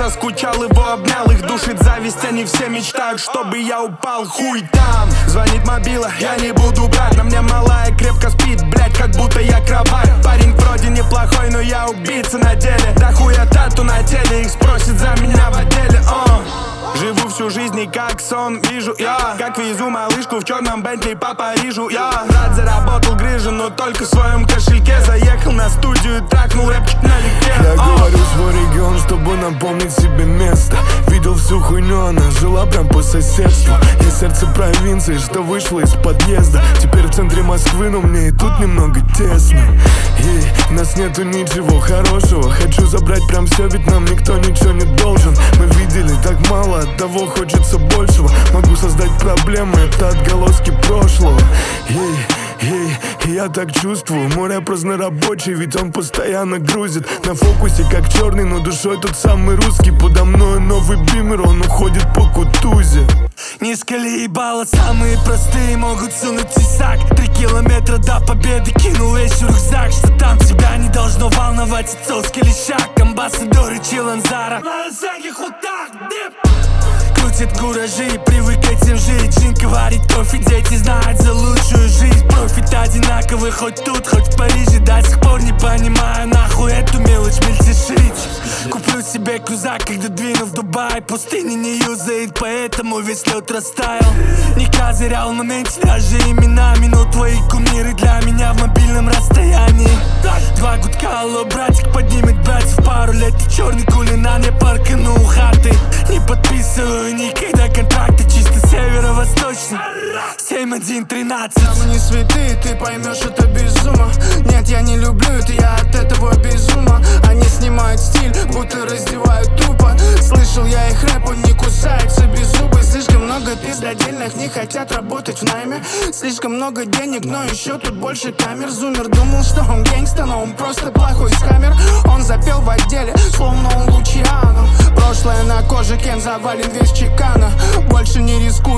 заскучал, его обнял. Их душит зависть, они все мечтают, чтобы я упал. Хуй там, звонит мобила, я не буду брать. На мне малая крепко спит, блять, как будто я кровать. Парень вроде неплохой, но я убийца на деле. Да хуя тату на теле, их спросят за меня в отделе. Живу всю жизнь и как сон вижу я, как везу малышку в черном Бентли по Парижу. Я рад, заработал грыжу, но только в своем кошельке. Заехал на студию и тракнул рэпчик налегке. Я говорю свой регион, чтобы напомнить себе место. Видел всю хуйню, она жила прям по соседству. Я сердце провинции, что вышло из подъезда. Теперь в центре Москвы, но мне и тут немного тесно. И нас нету ничего хорошего. Хочу забрать прям все, ведь нам никто ничего не должен. Мы видели так мало, оттого хочется большего. Могу создать проблемы, это отголоски прошлого. Я так чувствую, мой рэп разнорабочий, ведь он постоянно грузит. На фокусе как черный, но душой тот самый русский. Подо мной новый бимер, он уходит по Кутузе. Низко ли ебало, самые простые могут сунуть тесак. 3 километра до победы, кинул вещь в рюкзак. Что там тебя не должно волновать, отцовский лишак. Амбассадоры Чиланзара на всяких хутах, крутит куражи, привык этим жить. Чинка варит кофе, дети знают за лучшую жизнь. Профит одинаковый, хоть тут, хоть в Париже. До сих пор не понимаю, нахуй эту мелочь мельтешить. Куплю себе крузак, когда двину в Дубай. Пустыня не юзает, поэтому весь лед растаял. Не козырял в моменте даже именами, но твои кумиры для меня в мобильном расстоянии. 2 гудка, алло, братик поднимет братьев пару лет. И черный кулина не паркану у хаты. Не подписываю никогда контракты, чисто северо-восточный 7113. Мы не святые, ты поймешь это без ума. Нет, я не люблю это, я от этого без ума. Они снимают стиль, будто раздевают тупо. Слышал я их рэп, он не кусается без зубы. Слишком много пиздодельных, не хотят работать в найме. Слишком много денег, но еще тут больше камер. Зумер думал, что он гангста, но он просто плохой скамер. Он запел в отделе, словно он Лучиано. Прошлое на коже, Кен завален весь чекана. Больше не рискую.